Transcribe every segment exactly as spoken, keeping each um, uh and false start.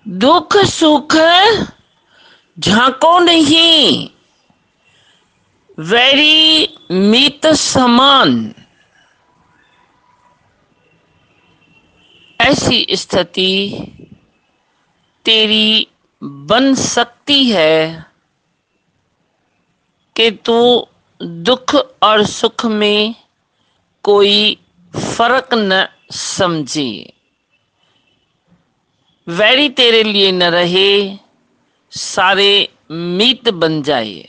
दुख सुख झांको नहीं, वैरी मीत समान। ऐसी स्थिति तेरी बन सकती है कि तू दुख और सुख में कोई फर्क न समझे, वैरी तेरे लिए न रहे, सारे मीत बन जाए।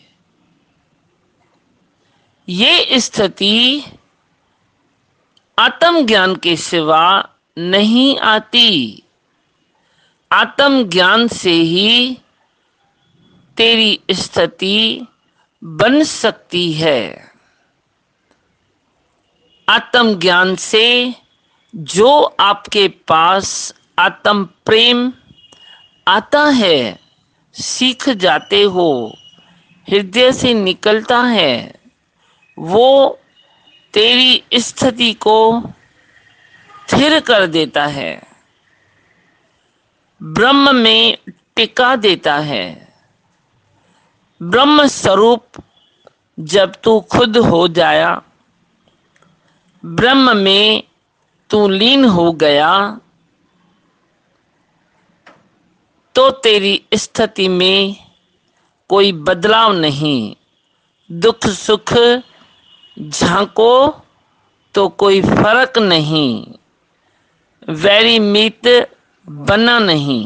ये स्थिति आत्मज्ञान के सिवा नहीं आती। आत्मज्ञान से ही तेरी स्थिति बन सकती है। आत्मज्ञान से जो आपके पास आत्म प्रेम आता है, सीख जाते हो, हृदय से निकलता है, वो तेरी स्थिति को स्थिर कर देता है, ब्रह्म में टिका देता है। ब्रह्म स्वरूप जब तू खुद हो जाया, ब्रह्म में तू लीन हो गया, तो तेरी स्थिति में कोई बदलाव नहीं। दुख सुख झांको तो कोई फर्क नहीं, वैरी मीत बना नहीं।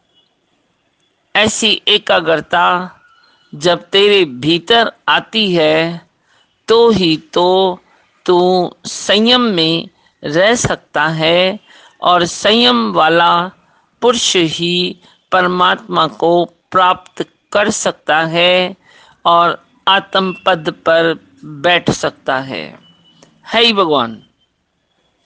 ऐसी एकाग्रता जब तेरे भीतर आती है तो ही तो तू संयम में रह सकता है, और संयम वाला पुरुष ही परमात्मा को प्राप्त कर सकता है और आत्म पद पर बैठ सकता है। हे भगवान।